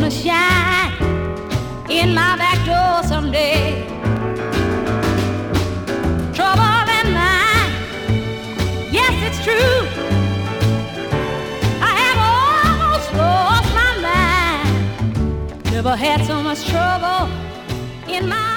gonna shine in my back door someday. Trouble in mind, yes, it's true. I have almost lost my mind. Never had so much trouble in my